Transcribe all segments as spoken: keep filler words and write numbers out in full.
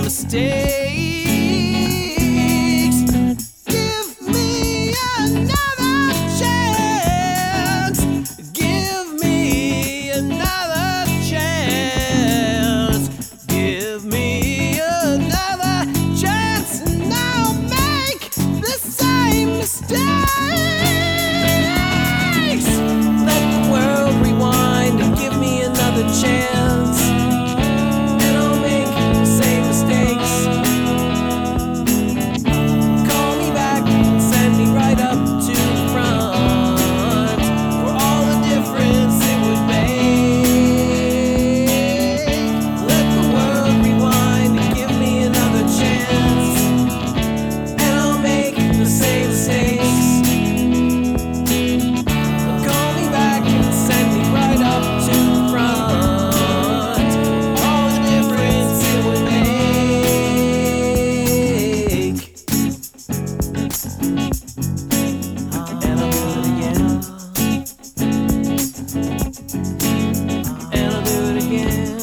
mistakes. Give me another chance. Give me another chance. Give me another chance, and I'll make the same mistakes. Let the world rewind and give me another chance, and I'll make the same mistakes. Call me back and send me right up to the front for all the difference it would make. Let the world rewind and give me another chance, and I'll make the same mistakes. Call me back and send me right up to the front. All the difference it would make. And I'll do it again. And I'll do it again.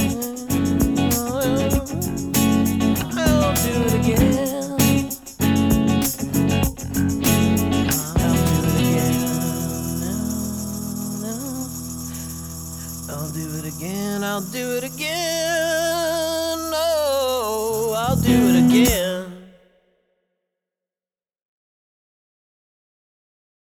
I'll do it again. I'll do it again. I'll do it again. I'll do it again. Oh, I'll do it again.